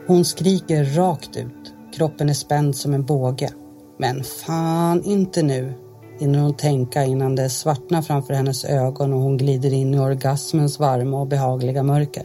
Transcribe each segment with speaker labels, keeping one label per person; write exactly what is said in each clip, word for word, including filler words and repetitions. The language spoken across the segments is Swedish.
Speaker 1: Hon skriker rakt ut. Kroppen är spänd som en båge. Men fan, inte nu. Innan hon tänka innan det svartnar framför hennes ögon och hon glider in i orgasmens varma och behagliga mörker.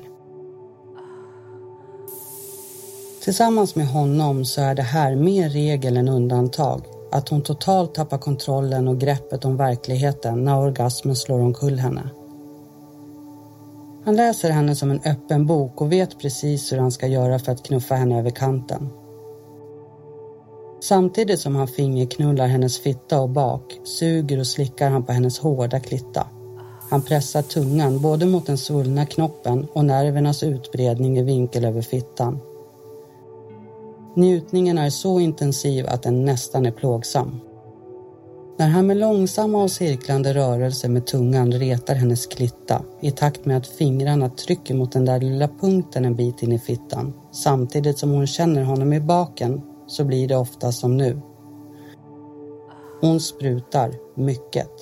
Speaker 1: Tillsammans med honom så är det här mer regel än undantag. Att hon totalt tappar kontrollen och greppet om verkligheten när orgasmen slår omkull henne. Han läser henne som en öppen bok och vet precis hur han ska göra för att knuffa henne över kanten. Samtidigt som han fingerknullar hennes fitta och bak suger och slickar han på hennes hårda klitta. Han pressar tungan både mot den svullna knoppen och nervernas utbredning i vinkel över fittan. Njutningen är så intensiv att den nästan är plågsam. När han med långsamma och cirklande rörelser med tungan retar hennes klitta i takt med att fingrarna trycker mot den där lilla punkten en bit in i fittan, samtidigt som hon känner honom i baken, så blir det ofta som nu. Hon sprutar mycket.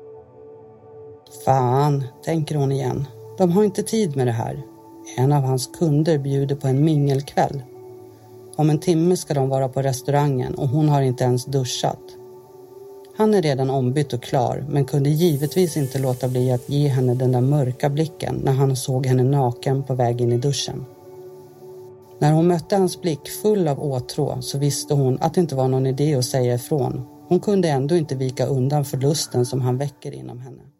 Speaker 1: Fan, tänker hon igen. De har inte tid med det här. En av hans kunder bjuder på en mingelkväll. Om en timme ska de vara på restaurangen och hon har inte ens duschat. Han är redan ombytt och klar, men kunde givetvis inte låta bli att ge henne den där mörka blicken när han såg henne naken på väg in i duschen. När hon mötte hans blick full av åtrå så visste hon att det inte var någon idé att säga ifrån. Hon kunde ändå inte vika undan förlusten som han väcker inom henne.